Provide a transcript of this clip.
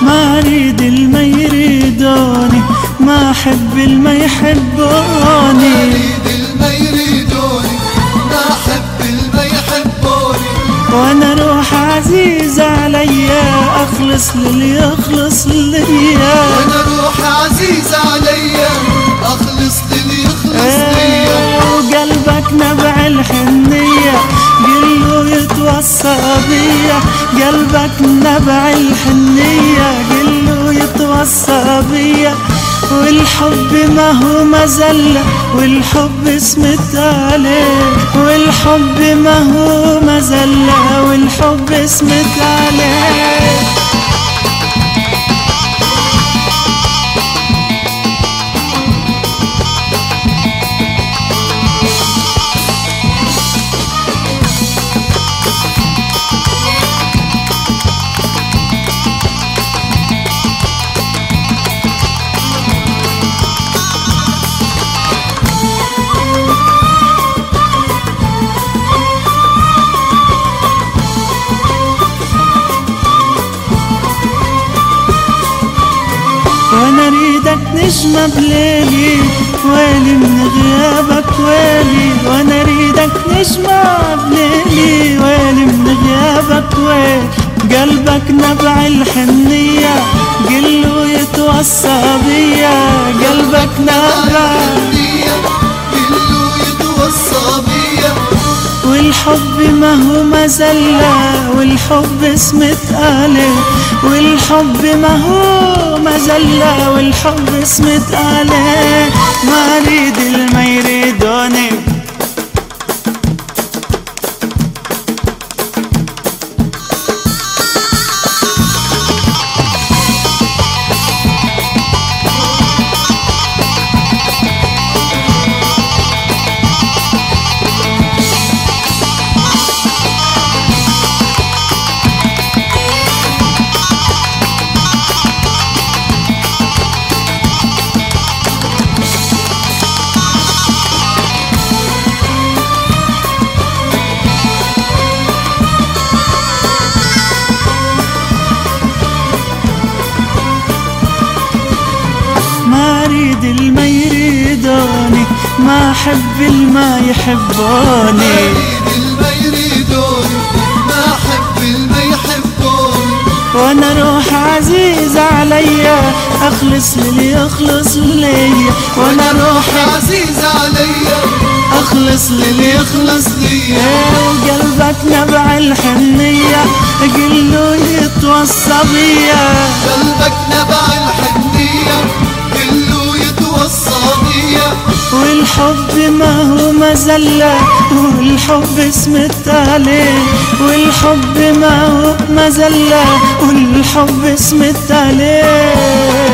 ما أريد الما يريدوني، ما أحب الما يحبوني. وانا روح عزيز عليا اخلص للي يخلص ليا. وانا روح عزيز عليا اخلص للي يخلص ليا. وقلبك نبع الحنية قله يتوصى بيا، قلبك نبع الحنية قله يتوصى بيا. والحب ما هو مزلة والحب اسمت عليه، والحب ما هو مزلة والحب اسمت عليه. وانا اريدك نجمة بليلي ويلي من غيابك ويلي. وانا اريدك نجمة بليلي ويلي من غيابك ويلي. قلبك نبع الحنية قله يتوصى بيا، قلبك نبع الحنية قله يتوصى بيا. والحب ما هو مزلة والحب اسمت عليه، والحب ما هو مزلة والحب اسمت عليه. ما أريد الما يريدوني، ما أريد الما يريدوني، ما أحب الما يحبوني. أريد الما يريدوني ما أحب الما يحبوني. وانا روح عزيز عليا اخلص للي يخلص ليا. وانا روح عزيز عليا اخلص للي يخلص ليا. وقلبك نبع الحنية قله يتوصى بيا، قلبك نبع الحنية قله يتوصى بيا. والحب ما هو مزلة والحب اسمت عليه، والحب ما هو مزلة والحب اسمت عليه.